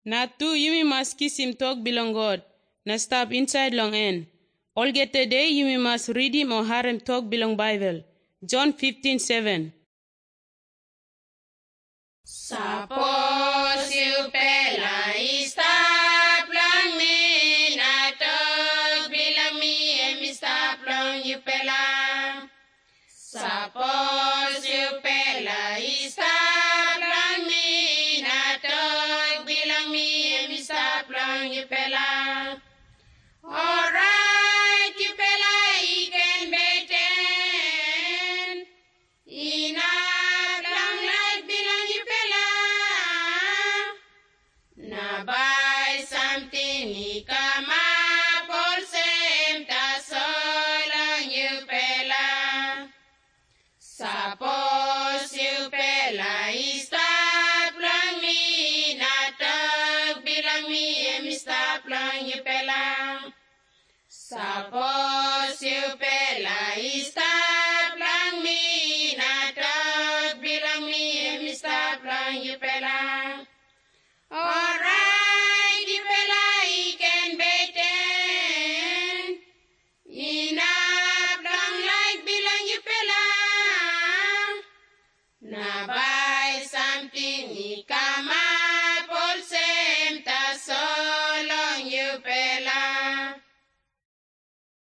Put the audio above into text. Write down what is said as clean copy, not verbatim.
Na tu yimi mas kisim talk belong God. Na stop inside long end. All get today yimi mas read him or harem talk belong Bible. John 15:7. Suppose you pela stop long me na talk bilang me and me stop long you pela. Suppose you pela stop long me na talk bilang me and me stop long you pela. Alright you pela you can betten. Enough long life bilang you pela. Na buy something ni kama Paul same ta solang you pela. Suppose you pela stop lang me na tag bilang me em stop lang you pela. Suppose you pela stop lang me na tag bilang me em stop lang you pela. Alright, you pela you can betten. Enough long life bilang you pela. Na buy something ni